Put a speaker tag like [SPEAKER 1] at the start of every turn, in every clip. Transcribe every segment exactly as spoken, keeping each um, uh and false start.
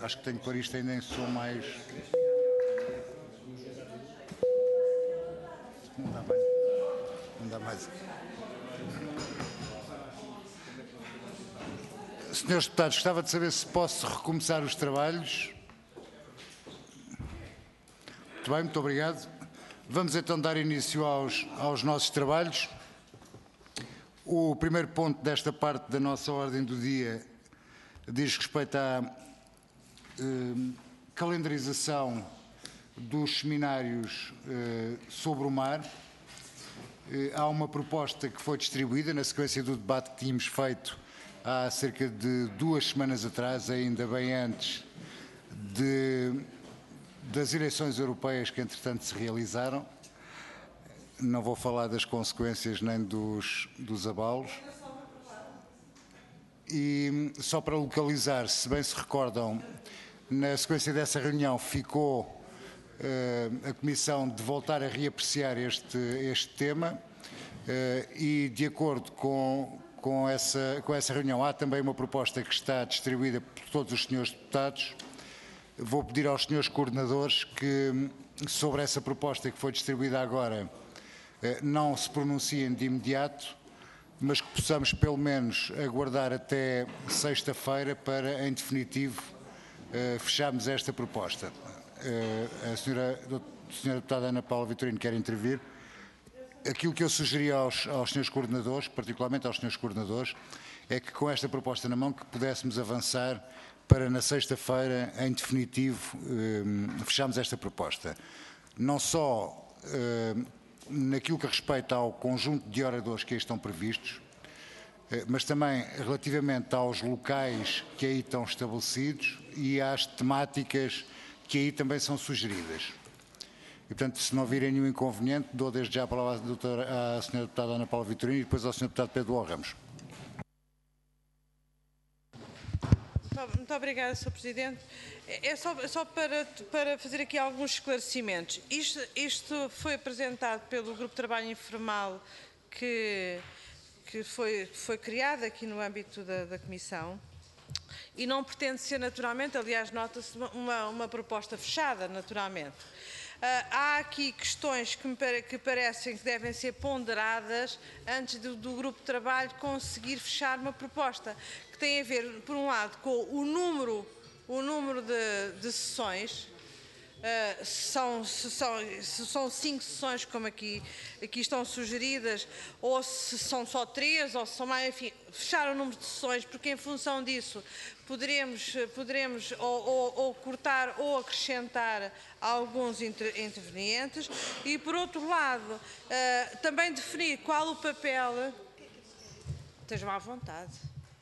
[SPEAKER 1] Acho que tenho que pôr isto ainda em som mais... Não dá mais. Não dá mais. Senhores deputados, gostava de saber se posso recomeçar os trabalhos. Muito bem, muito obrigado. Vamos então dar início aos, aos nossos trabalhos. O primeiro ponto desta parte da nossa ordem do dia diz respeito à eh, calendarização dos seminários eh, sobre o mar. Eh, há uma proposta que foi distribuída na sequência do debate que tínhamos feito há cerca de duas semanas atrás, ainda bem antes de, das eleições europeias que entretanto se realizaram. Não vou falar das consequências nem dos, dos abalos. E só para localizar, se bem se recordam, na sequência dessa reunião ficou uh, a Comissão de voltar a reapreciar este, este tema uh, e, de acordo com, com, essa, com essa reunião, há também uma proposta que está distribuída por todos os senhores deputados. Vou pedir aos senhores coordenadores que, sobre essa proposta que foi distribuída agora, não se pronunciem de imediato, mas que possamos pelo menos aguardar até sexta-feira para, em definitivo, fecharmos esta proposta. A senhora, a senhora deputada Ana Paula Vitorino quer intervir. Aquilo que eu sugeri aos, aos senhores coordenadores, particularmente aos senhores coordenadores, é que com esta proposta na mão que pudéssemos avançar para na sexta-feira, em definitivo, fecharmos esta proposta. Não só naquilo que respeita ao conjunto de oradores que aí estão previstos, mas também relativamente aos locais que aí estão estabelecidos e às temáticas que aí também são sugeridas. E, portanto, se não virem nenhum inconveniente, dou desde já a palavra à senhora deputada Ana Paula Vitorino e depois ao senhor deputado Pedro Ramos.
[SPEAKER 2] Muito obrigada, senhor Presidente. É só, só para, para fazer aqui alguns esclarecimentos. Isto, isto foi apresentado pelo Grupo de Trabalho Informal que, que foi, foi criado aqui no âmbito da, da Comissão e não pretende ser naturalmente, aliás, nota-se uma, uma proposta fechada, naturalmente. Uh, há aqui questões que me pare, que parecem que devem ser ponderadas antes do, do grupo de trabalho conseguir fechar uma proposta, que tem a ver, por um lado, com o número, o número de, de sessões. Uh, são, se, são, se são cinco sessões, como aqui, aqui estão sugeridas, ou se são só três, ou se são mais, enfim, fechar o número de sessões, porque em função disso poderemos, poderemos ou, ou, ou cortar ou acrescentar alguns inter, intervenientes, e por outro lado, uh, também definir qual o papel, estejam à vontade,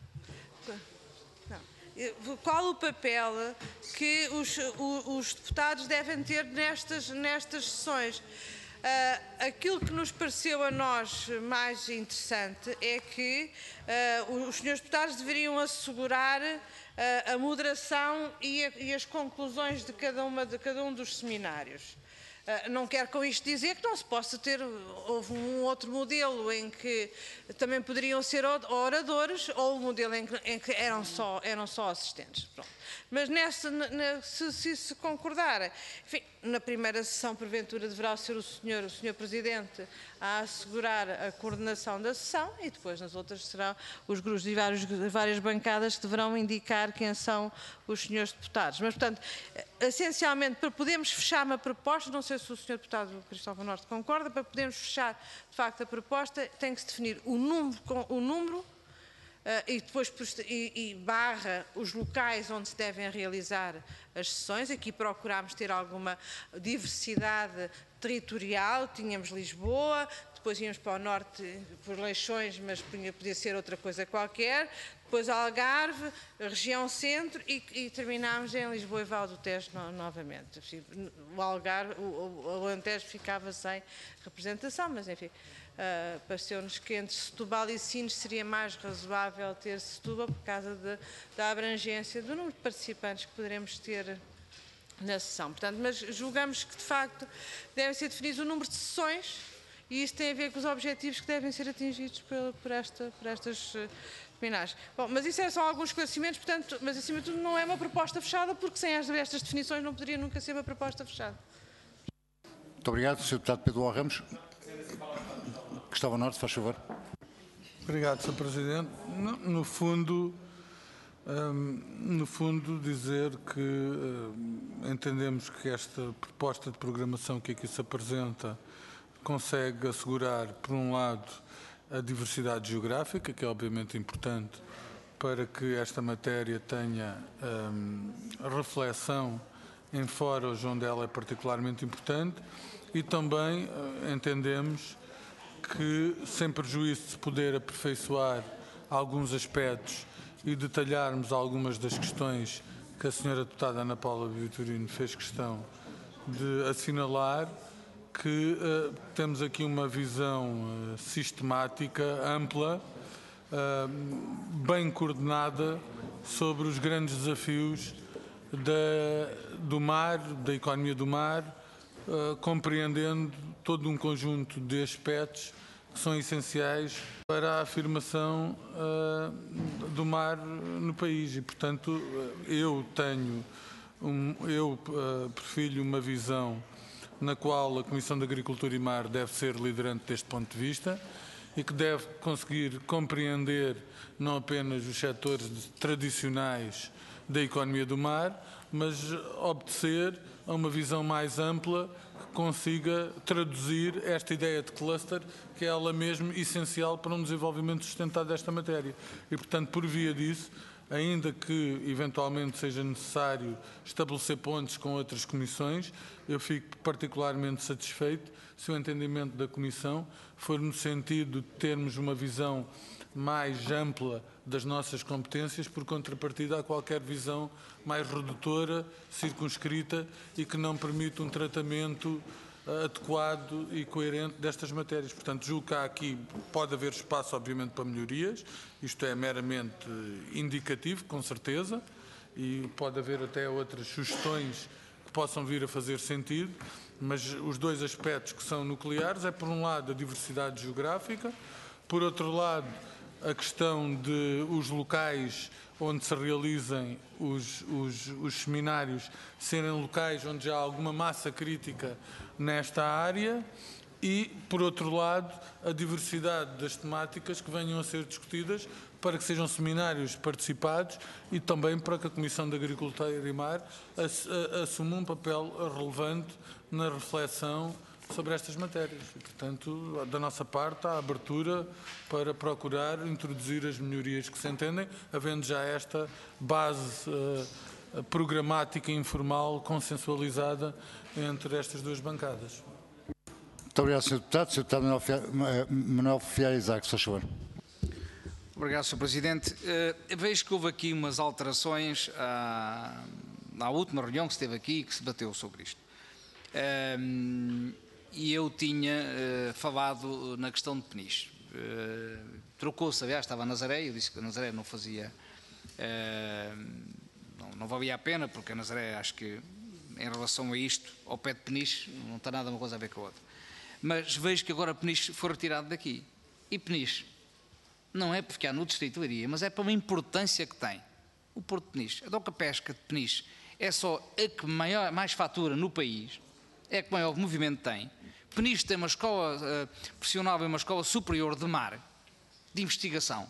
[SPEAKER 2] qual o papel que os, os deputados devem ter nestas, nestas sessões. Uh, aquilo que nos pareceu a nós mais interessante é que uh, os senhores deputados deveriam assegurar uh, a moderação e, a, e as conclusões de cada, uma, de cada um dos seminários. Uh, não quero com isto dizer que não se possa ter, houve um outro modelo em que também poderiam ser oradores, ou um modelo em que, em que eram, só, eram só assistentes. Pronto. Mas nessa, na, se, se, se concordar, enfim, na primeira sessão, porventura, deverá ser o senhor, o senhor Presidente a assegurar a coordenação da sessão, e depois nas outras serão os grupos de vários, várias bancadas que deverão indicar quem são os senhores deputados. Mas, portanto, essencialmente, para podermos fechar uma proposta, não sei se o senhor Deputado Cristóvão Norte concorda, para podermos fechar, de facto, a proposta, tem que se definir o número, o número Uh, e depois e, e barra os locais onde se devem realizar as sessões. Aqui procurámos ter alguma diversidade territorial, tínhamos Lisboa, depois íamos para o norte por Leixões, mas podia ser outra coisa qualquer, depois Algarve, região centro e, e terminámos em Lisboa e Val do Tejo no, novamente. O Algarve, o, o Alentejo ficava sem representação, mas enfim. Uh, pareceu-nos que entre Setúbal e Sines seria mais razoável ter Setúbal por causa de, da abrangência do número de participantes que poderemos ter na sessão. Portanto, mas julgamos que de facto deve ser definido o número de sessões e isso tem a ver com os objetivos que devem ser atingidos por, por, esta, por estas terminais. Bom, mas isso é só alguns esclarecimentos, portanto, mas acima de tudo não é uma proposta fechada, porque sem estas definições não poderia nunca ser uma proposta fechada.
[SPEAKER 1] Muito obrigado, senhor Deputado Pedro Ramos. Gustavo Norte, faz favor.
[SPEAKER 3] Obrigado, senhor Presidente. No, no fundo, um, no fundo, dizer que um, entendemos que esta proposta de programação que aqui se apresenta consegue assegurar, por um lado, a diversidade geográfica, que é obviamente importante para que esta matéria tenha um, reflexão em fóruns onde ela é particularmente importante, e também uh, entendemos que, sem prejuízo de se poder aperfeiçoar alguns aspectos e detalharmos algumas das questões que a senhora deputada Ana Paula Vitorino fez questão de assinalar, que uh, temos aqui uma visão uh, sistemática, ampla, uh, bem coordenada sobre os grandes desafios da, do mar, da economia do mar, uh, compreendendo todo um conjunto de aspectos que são essenciais para a afirmação uh, do mar no país. E, portanto, eu tenho, um, eu uh, prefiro uma visão na qual a Comissão de Agricultura e Mar deve ser liderante deste ponto de vista e que deve conseguir compreender não apenas os setores tradicionais da economia do mar, mas obedecer a uma visão mais ampla que consiga traduzir esta ideia de cluster, que é ela mesmo essencial para um desenvolvimento sustentado desta matéria. E, portanto, por via disso, ainda que eventualmente seja necessário estabelecer pontes com outras comissões, eu fico particularmente satisfeito se o entendimento da Comissão for no sentido de termos uma visão mais ampla das nossas competências, por contrapartida a qualquer visão mais redutora, circunscrita e que não permita um tratamento adequado e coerente destas matérias. Portanto, julgo que há aqui, pode haver espaço, obviamente, para melhorias, isto é meramente indicativo, com certeza, e pode haver até outras sugestões que possam vir a fazer sentido, mas os dois aspectos que são nucleares é, por um lado, a diversidade geográfica, por outro lado, a questão de os locais onde se realizem os, os, os seminários serem locais onde já há alguma massa crítica nesta área e, por outro lado, a diversidade das temáticas que venham a ser discutidas para que sejam seminários participados e também para que a Comissão de Agricultura e Mar assuma um papel relevante na reflexão sobre estas matérias. E, portanto, da nossa parte, há abertura para procurar introduzir as melhorias que se entendem, havendo já esta base uh, programática informal, consensualizada entre estas duas bancadas.
[SPEAKER 1] Muito obrigado, senhor Deputado. senhor Deputado Manuel Fialho Isaac, se faz favor.
[SPEAKER 4] Obrigado, senhor Presidente. Uh, vejo que houve aqui umas alterações à, à última reunião que se teve aqui e que se bateu sobre isto. Uh, E eu tinha uh, falado na questão de Peniche. Uh, Trocou-se, aliás, estava a Nazaré, eu disse que a Nazaré não fazia, uh, não, não valia a pena, porque a Nazaré, acho que, em relação a isto, ao pé de Peniche, não está nada uma coisa a ver com a outra. Mas vejo que agora Peniche foi retirado daqui. E Peniche não é porque há no Distrito de Leiria, mas é pela importância que tem. O Porto de Peniche, a doca pesca de Peniche, é só a que maior, mais fatura no país, é a que maior movimento tem. Peniche tem uma escola uh, profissional e uma escola superior de mar, de investigação.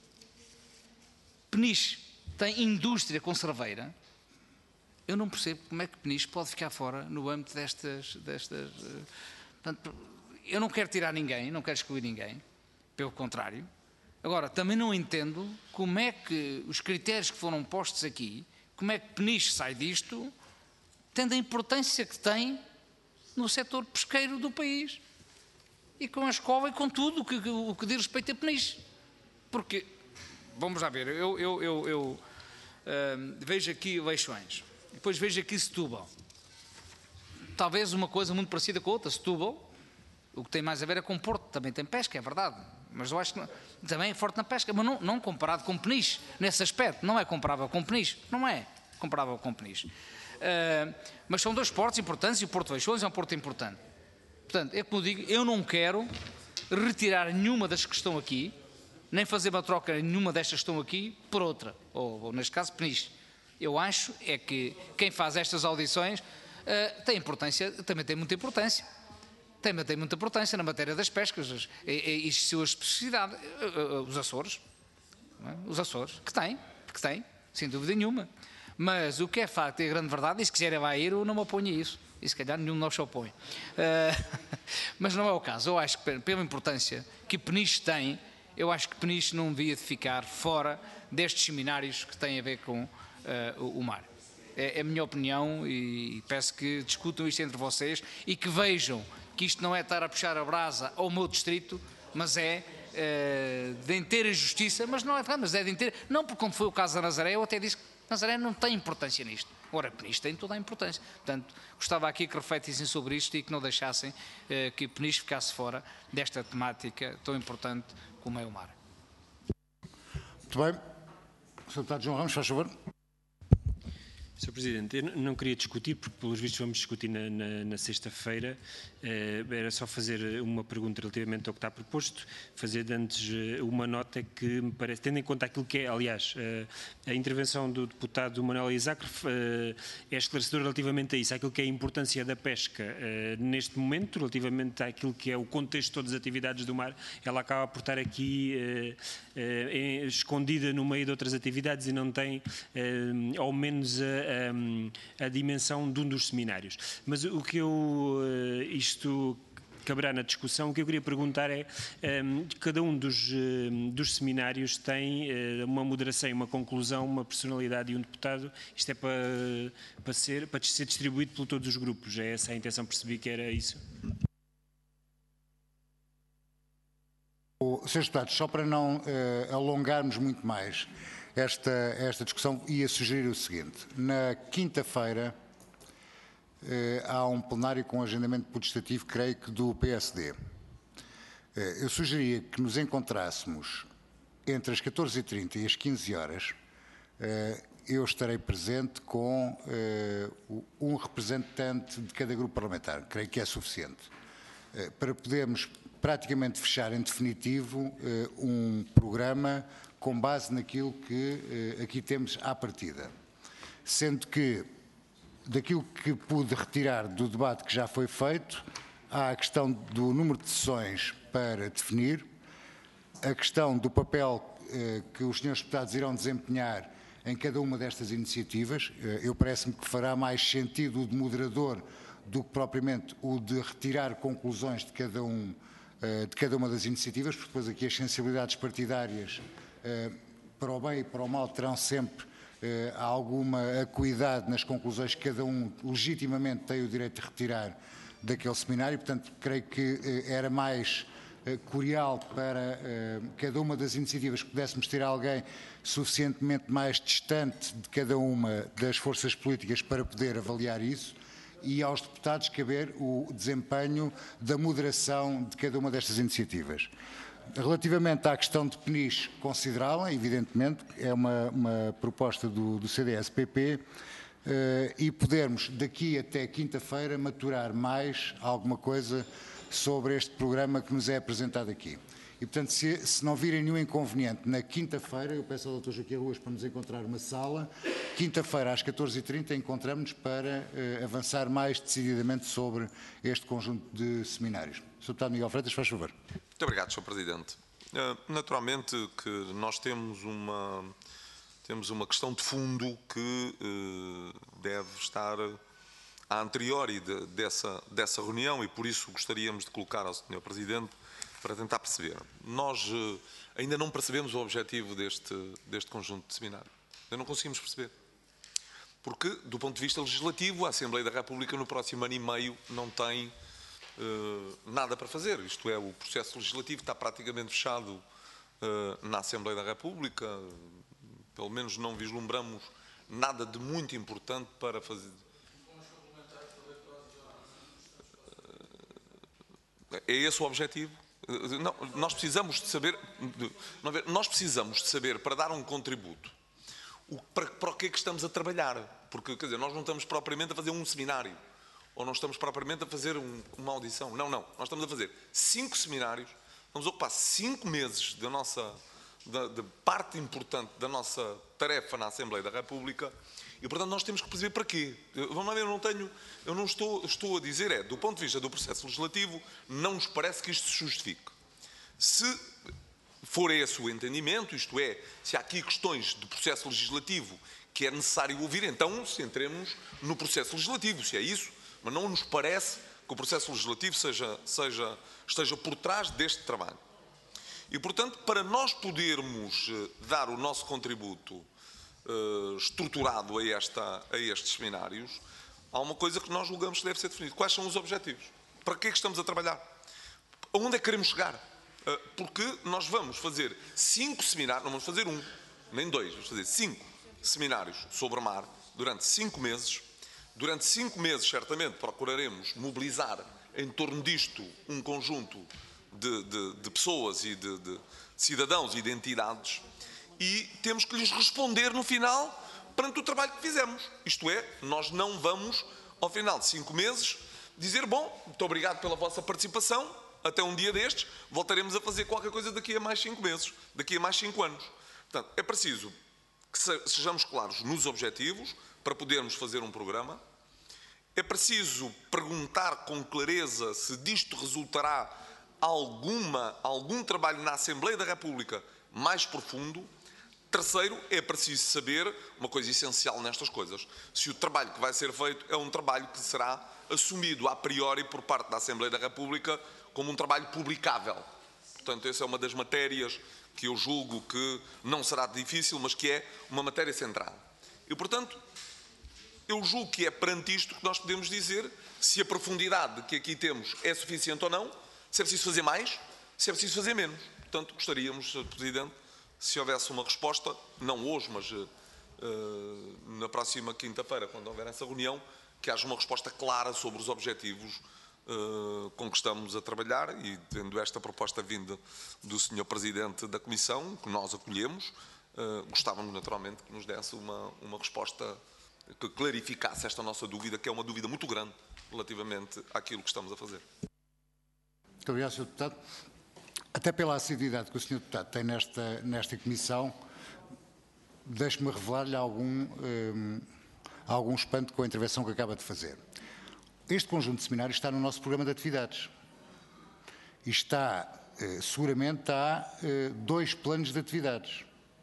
[SPEAKER 4] Peniche tem indústria conserveira. Eu não percebo como é que Peniche pode ficar fora no âmbito destas... destas uh, portanto, eu não quero tirar ninguém, não quero excluir ninguém, pelo contrário. Agora, também não entendo como é que os critérios que foram postos aqui, como é que Peniche sai disto, tendo a importância que tem no setor pesqueiro do país e com a escola e com tudo o que, o que diz respeito a Peniche. Porque, vamos lá ver, eu, eu, eu, eu uh, vejo aqui Leixões, depois vejo aqui Setúbal. Talvez uma coisa muito parecida com a outra. Setúbal, o que tem mais a ver é com Porto, também tem pesca, é verdade, mas eu acho que não, também é forte na pesca, mas não, não comparado com Peniche, nesse aspecto, não é comparável com Peniche, não é comparável com Peniche. Uh, mas são dois portos importantes e o Porto de Leixões é um porto importante. Portanto, é como digo, eu não quero retirar nenhuma das que estão aqui, nem fazer uma troca nenhuma destas que estão aqui por outra, ou, ou neste caso, Peniche. Eu acho é que quem faz estas audições uh, tem importância, também tem muita importância. Também tem muita importância na matéria das pescas e, e, e sua especificidade. Uh, uh, os Açores, não é? Os Açores, que têm, que têm, sem dúvida nenhuma. Mas o que é facto e a grande verdade, e se quiserem vai ir, eu não me oponho a isso. E se calhar nenhum de nós se opõe. Uh, mas não é o caso. Eu acho que pela importância que Peniche tem, eu acho que Peniche não devia de ficar fora destes seminários que têm a ver com uh, o, o mar. É, é a minha opinião e peço que discutam isto entre vocês e que vejam que isto não é estar a puxar a brasa ao meu distrito, mas é uh, de inteira justiça, mas não é, mas é de inteira, não porque como foi o caso da Nazaré, eu até disse que Nazaré não tem importância nisto. Ora, Peniche tem toda a importância. Portanto, gostava aqui que refletissem sobre isto e que não deixassem uh, que Peniche ficasse fora desta temática tão importante como é o mar.
[SPEAKER 1] Muito bem. senhor Deputado João Ramos, faz favor.
[SPEAKER 5] senhor Presidente, eu não queria discutir, porque pelos vistos vamos discutir na, na, na sexta-feira. Eh, era só fazer uma pergunta relativamente ao que está proposto, fazer antes uma nota que me parece, tendo em conta aquilo que é, aliás, eh, a intervenção do deputado Manuel Isacre eh, é esclarecedora relativamente a isso, àquilo que é a importância da pesca eh, neste momento, relativamente àquilo que é o contexto de todas as atividades do mar. Ela acaba por estar aqui eh, eh, escondida no meio de outras atividades e não tem, eh, ao menos, a, a, a dimensão de um dos seminários. Mas o que eu... Isto Isto caberá na discussão. O que eu queria perguntar é, um, cada um dos, um, dos seminários tem uh, uma moderação, uma conclusão, uma personalidade e um deputado. Isto é para, para, ser, para ser distribuído por todos os grupos. É essa a intenção, percebi que era isso.
[SPEAKER 1] senhores Deputados, só para não uh, alongarmos muito mais esta, esta discussão, ia sugerir o seguinte. Na quinta-feira, Uh, há um plenário com agendamento putestativo, creio que do P S D. Uh, eu sugeria que nos encontrássemos entre as catorze e trinta e as quinze horas. Uh, eu estarei presente com uh, um representante de cada grupo parlamentar. Creio que é suficiente. Uh, para podermos praticamente fechar em definitivo uh, um programa com base naquilo que uh, aqui temos à partida. Sendo que daquilo que pude retirar do debate que já foi feito, há a questão do número de sessões para definir, a questão do papel eh, que os senhores deputados irão desempenhar em cada uma destas iniciativas. Eh, eu parece-me que fará mais sentido o de moderador do que propriamente o de retirar conclusões de cada, um, eh, de cada uma das iniciativas, porque depois aqui as sensibilidades partidárias, eh, para o bem e para o mal, terão sempre Uh, há alguma acuidade nas conclusões que cada um legitimamente tem o direito de retirar daquele seminário. Portanto, creio que uh, era mais uh, curial para uh, cada uma das iniciativas que pudéssemos ter alguém suficientemente mais distante de cada uma das forças políticas para poder avaliar isso, e aos deputados caber o desempenho da moderação de cada uma destas iniciativas. Relativamente à questão de Peniche, considerá-la, evidentemente, é uma, uma proposta do, do C D S P P, eh, e podermos, daqui até quinta-feira, maturar mais alguma coisa sobre este programa que nos é apresentado aqui. E, portanto, se, se não virem nenhum inconveniente, na quinta-feira, eu peço ao doutor Joaquim Ruas para nos encontrar uma sala, quinta-feira às catorze e trinta encontramos-nos para eh, avançar mais decididamente sobre este conjunto de seminários. senhor Deputado Miguel Freitas, faz favor.
[SPEAKER 6] Muito obrigado, senhor Presidente. Uh, naturalmente que nós temos uma, temos uma questão de fundo que uh, deve estar a anteriori de, dessa, dessa reunião e por isso gostaríamos de colocar ao senhor Presidente para tentar perceber. Nós uh, ainda não percebemos o objetivo deste, deste conjunto de seminário. Ainda não conseguimos perceber. Porque, do ponto de vista legislativo, a Assembleia da República no próximo ano e meio não tem Uh, nada para fazer, isto é, o processo legislativo está praticamente fechado uh, na Assembleia da República, pelo menos não vislumbramos nada de muito importante para fazer. Uh, é esse o objetivo? Uh, não, nós precisamos de saber, de, não, nós precisamos de saber, para dar um contributo, o, para, para o que é que estamos a trabalhar, porque, quer dizer, nós não estamos propriamente a fazer um seminário. ou não estamos propriamente a fazer um, uma audição. Não, não. Nós estamos a fazer cinco seminários, vamos ocupar cinco meses da nossa, da, de parte importante da nossa tarefa na Assembleia da República e, portanto, nós temos que perceber para quê. Vamos lá ver, eu não tenho, eu não estou, estou a dizer, é, do ponto de vista do processo legislativo, não nos parece que isto se justifique. Se for esse o entendimento, isto é, se há aqui questões de processo legislativo que é necessário ouvir, então centremos no processo legislativo, se é isso, mas não nos parece que o processo legislativo seja, seja, esteja por trás deste trabalho. E, portanto, para nós podermos dar o nosso contributo Uh, estruturado a, esta, a estes seminários, há uma coisa que nós julgamos que deve ser definida. Quais são os objetivos? Para que é que estamos a trabalhar? Aonde é que queremos chegar? Uh, porque nós vamos fazer cinco seminários, não vamos fazer um, nem dois, vamos fazer cinco seminários sobre mar durante cinco meses. Durante cinco meses, certamente, procuraremos mobilizar em torno disto um conjunto de, de, de pessoas e de, de cidadãos e de entidades. E temos que lhes responder no final perante o trabalho que fizemos. Isto é, nós não vamos, ao final de cinco meses, dizer, bom, muito obrigado pela vossa participação, até um dia destes, voltaremos a fazer qualquer coisa daqui a mais cinco meses, daqui a mais cinco anos. Portanto, é preciso que sejamos claros nos objetivos para podermos fazer um programa. É preciso perguntar com clareza se disto resultará alguma, algum trabalho na Assembleia da República mais profundo. Terceiro, é preciso saber uma coisa essencial nestas coisas. Se o trabalho que vai ser feito é um trabalho que será assumido a priori por parte da Assembleia da República como um trabalho publicável. Portanto, essa é uma das matérias que eu julgo que não será difícil, mas que é uma matéria central. E, portanto, eu julgo que é perante isto que nós podemos dizer se a profundidade que aqui temos é suficiente ou não, se é preciso fazer mais, se é preciso fazer menos. Portanto, gostaríamos, Senhor Presidente, se houvesse uma resposta, não hoje, mas uh, na próxima quinta-feira, quando houver essa reunião, que haja uma resposta clara sobre os objetivos uh, com que estamos a trabalhar e, tendo esta proposta vinda do senhor Presidente da Comissão, que nós acolhemos, uh, gostávamos naturalmente que nos desse uma, uma resposta que clarificasse esta nossa dúvida, que é uma dúvida muito grande relativamente àquilo que estamos a fazer.
[SPEAKER 1] Muito obrigado, senhor Deputado. Até pela assiduidade que o senhor Deputado tem nesta, nesta comissão, deixe-me revelar-lhe algum, um, algum espanto com a intervenção que acaba de fazer. Este conjunto de seminários está no nosso programa de atividades. E está, uh, seguramente, há uh, dois planos de atividades.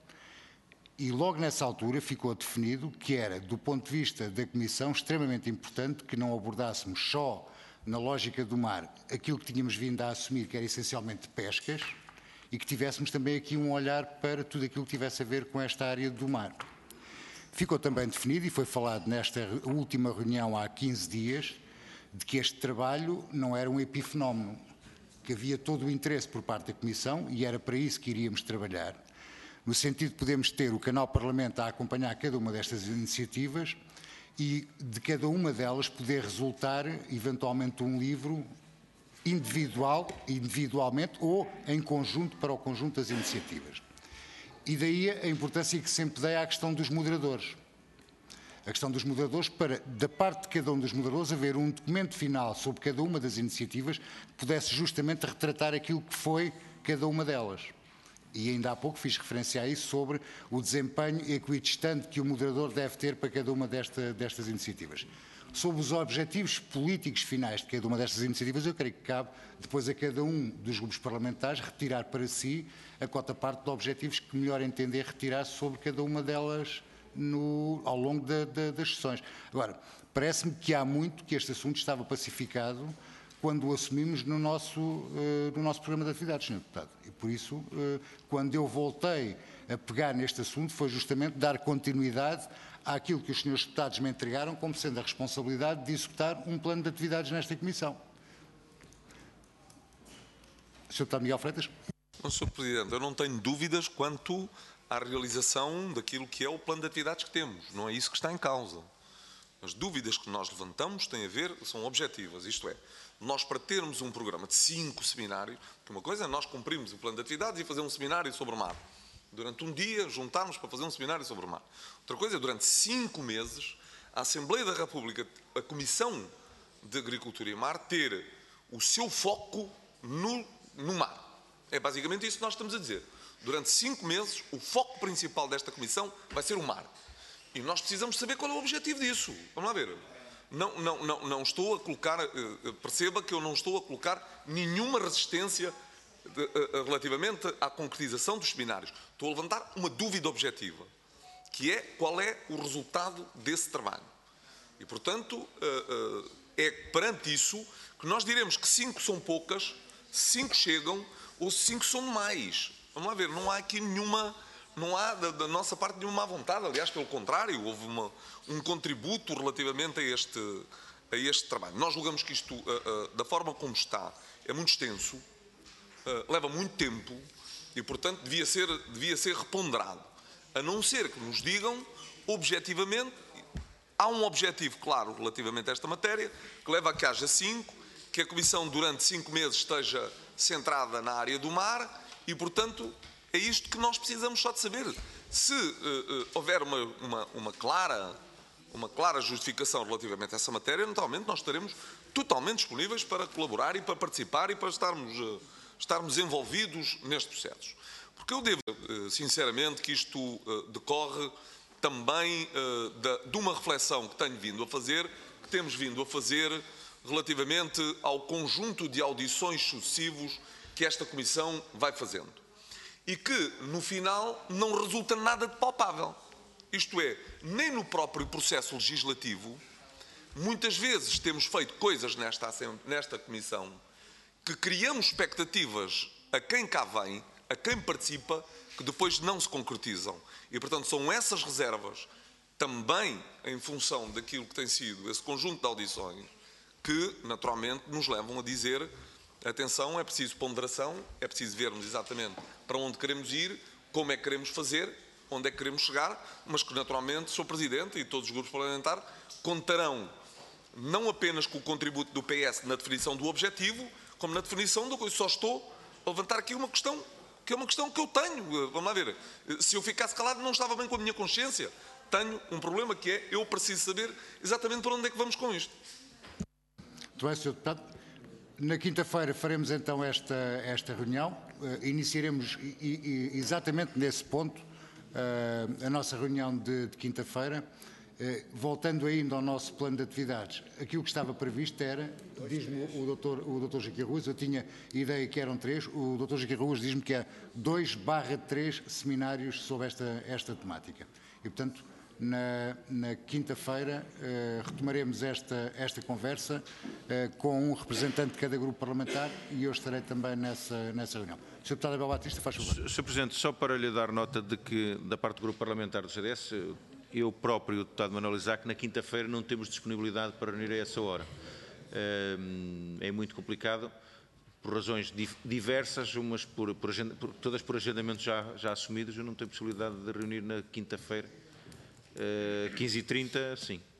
[SPEAKER 1] E logo nessa altura ficou definido que era, do ponto de vista da Comissão, extremamente importante que não abordássemos só na lógica do mar, aquilo que tínhamos vindo a assumir, que era essencialmente pescas, e que tivéssemos também aqui um olhar para tudo aquilo que tivesse a ver com esta área do mar. Ficou também definido, e foi falado nesta última reunião há quinze dias, de que este trabalho não era um epifenómeno, que havia todo o interesse por parte da Comissão, e era para isso que iríamos trabalhar, no sentido de podermos ter o canal Parlamento a acompanhar cada uma destas iniciativas, e de cada uma delas poder resultar, eventualmente, um livro individual, individualmente ou em conjunto para o conjunto das iniciativas. E daí a importância que sempre dei à questão dos moderadores. A questão dos moderadores para, da parte de cada um dos moderadores, haver um documento final sobre cada uma das iniciativas que pudesse justamente retratar aquilo que foi cada uma delas. E ainda há pouco fiz referência a isso sobre o desempenho equidistante que o moderador deve ter para cada uma desta, destas iniciativas. Sobre os objetivos políticos finais de cada uma destas iniciativas, eu creio que cabe depois a cada um dos grupos parlamentares retirar para si a cota-parte de objetivos que melhor entender retirar sobre cada uma delas no, ao longo da, da, das sessões. Agora, parece-me que há muito que este assunto estava pacificado quando o assumimos no nosso, uh, no nosso programa de atividades, senhor Deputado. E por isso, uh, quando eu voltei a pegar neste assunto, foi justamente dar continuidade àquilo que os senhores deputados me entregaram como sendo a responsabilidade de executar um plano de atividades nesta Comissão. senhor Deputado Miguel Freitas.
[SPEAKER 6] Não, senhor Presidente, eu não tenho dúvidas quanto à realização daquilo que é o plano de atividades que temos. Não é isso que está em causa. As dúvidas que nós levantamos têm a ver, são objetivas, isto é, nós para termos um programa de cinco seminários, que uma coisa é nós cumprirmos o plano de atividades e fazer um seminário sobre o mar. Durante um dia juntarmos para fazer um seminário sobre o mar. Outra coisa é, durante cinco meses, a Assembleia da República, a Comissão de Agricultura e Mar ter o seu foco no, no mar. É basicamente isso que nós estamos a dizer. Durante cinco meses, o foco principal desta Comissão vai ser o mar. E nós precisamos saber qual é o objetivo disso. Vamos lá ver. Não, não, não, não estou a colocar, perceba que eu não estou a colocar nenhuma resistência de, relativamente à concretização dos seminários. Estou a levantar uma dúvida objetiva, que é qual é o resultado desse trabalho. E, portanto, é perante isso que nós diremos que cinco são poucas, cinco chegam ou cinco são mais. Vamos lá ver, não há aqui nenhuma, não há da, da nossa parte nenhuma má vontade, aliás, pelo contrário, houve uma, um contributo relativamente a este, a este trabalho. Nós julgamos que isto, uh, uh, da forma como está, é muito extenso, uh, leva muito tempo e, portanto, devia ser, devia ser reponderado. A não ser que nos digam, objetivamente, há um objetivo claro relativamente a esta matéria, que leva a que haja cinco, que a Comissão durante cinco meses esteja centrada na área do mar e, portanto, é isto que nós precisamos só de saber. Se uh, uh, houver uma, uma, uma, clara, uma clara justificação relativamente a essa matéria, naturalmente nós estaremos totalmente disponíveis para colaborar e para participar e para estarmos, uh, estarmos envolvidos nestes processos. Porque eu devo, uh, sinceramente, que isto uh, decorre também uh, da, de uma reflexão que tenho vindo a fazer, que temos vindo a fazer relativamente ao conjunto de audições sucessivos que esta Comissão vai fazendo. E que, no final, não resulta nada de palpável. Isto é, nem no próprio processo legislativo, muitas vezes temos feito coisas nesta, nesta Comissão que criamos expectativas a quem cá vem, a quem participa, que depois não se concretizam. E, portanto, são essas reservas, também em função daquilo que tem sido esse conjunto de audições, que, naturalmente, nos levam a dizer: atenção, é preciso ponderação, é preciso vermos exatamente para onde queremos ir, como é que queremos fazer, onde é que queremos chegar, mas que, naturalmente, Senhor Presidente e todos os grupos parlamentares contarão não apenas com o contributo do P S na definição do objetivo, como na definição do que eu só estou a levantar aqui uma questão, que é uma questão que eu tenho. Vamos lá ver. Se eu ficasse calado, não estava bem com a minha consciência. Tenho um problema que é, eu preciso saber exatamente para onde é que vamos com isto.
[SPEAKER 1] Muito bem, senhor Deputado. Na quinta-feira faremos então esta, esta reunião. Uh, iniciaremos i, i, exatamente nesse ponto uh, a nossa reunião de, de quinta-feira. Uh, voltando ainda ao nosso plano de atividades, aquilo que estava previsto era, diz-me o doutor, o doutor Joaquim Ruas, eu tinha ideia que eram três, o doutor Joaquim Ruas diz-me que há dois barra três seminários sobre esta, esta temática. E, portanto, na, na quinta-feira uh, retomaremos esta, esta conversa uh, com um representante de cada grupo parlamentar e eu estarei também nessa, nessa reunião. senhor Deputado Abel Batista, faz favor.
[SPEAKER 7] senhor Presidente, só para lhe dar nota de que, da parte do grupo parlamentar do C D S, eu próprio, o deputado Manuel Isaac, na quinta-feira não temos disponibilidade para reunir a essa hora. É muito complicado, por razões diversas, umas por, por, agenda, por todas por agendamentos já, já assumidos. Eu não tenho possibilidade de reunir na quinta-feira, quinze e trinta, sim.